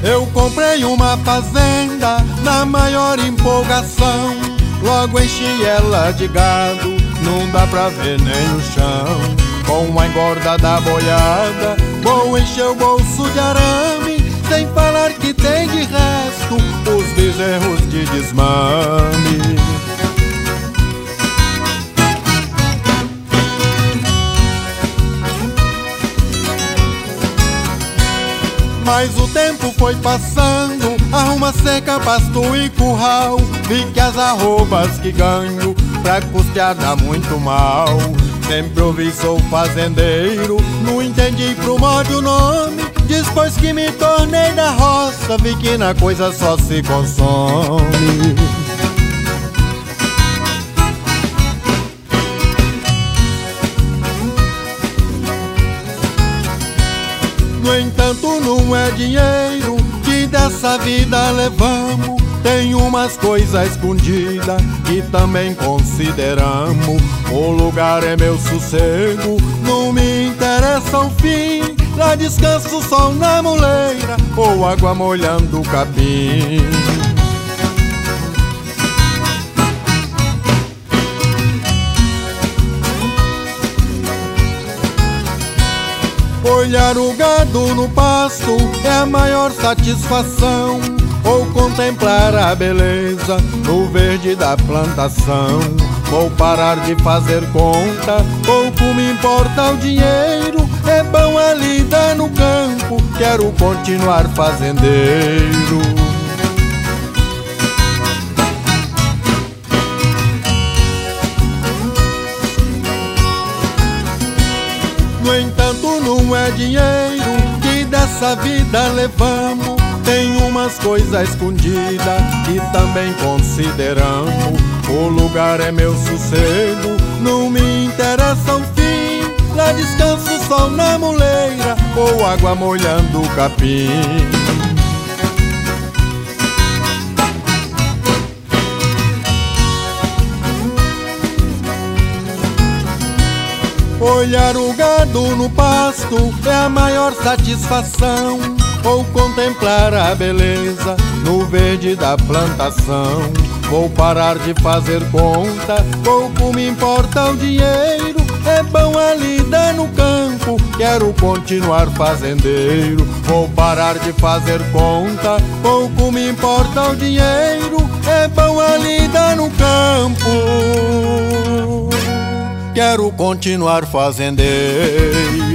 Eu comprei uma fazenda na maior empolgação. Logo enchi ela de gado, não dá pra ver nem o chão. Com a engorda da boiada, vou encher o bolso de arame. Sem falar que tem de resto os bezerros de desmame. Mas o tempo foi passando, arruma seca, pasto e curral. Vi que as arrobas que ganho pra custear dá muito mal. Sempre ouvi sou fazendeiro, não entendi pro modo o nome. Depois que me tornei da roça, vi que na coisa só se consome. No entanto não é dinheiro que dessa vida levamos. Tem umas coisas escondidas que também consideramos. O lugar é meu sossego, não me interessa o fim. Lá descanso o sol na moleira ou água molhando o capim. Olhar o gado no pasto é a maior satisfação. Ou contemplar a beleza no verde da plantação. Vou parar de fazer conta, pouco me importa o dinheiro. É bom a lida no campo, quero continuar fazendeiro. No entanto não é dinheiro que dessa vida levamos. Tem umas coisas escondidas que também consideramos. O lugar é meu sossego, não me interessa o fim. Lá descanso o sol na moleira ou água molhando o capim. Olhar o gado no pasto é a maior satisfação. Ou contemplar a beleza no verde da plantação. Vou parar de fazer conta, pouco me importa o dinheiro. É bom a lida no campo, quero continuar fazendeiro. Vou parar de fazer conta, pouco me importa o dinheiro. É bom a lida no campo, quero continuar fazendeiro.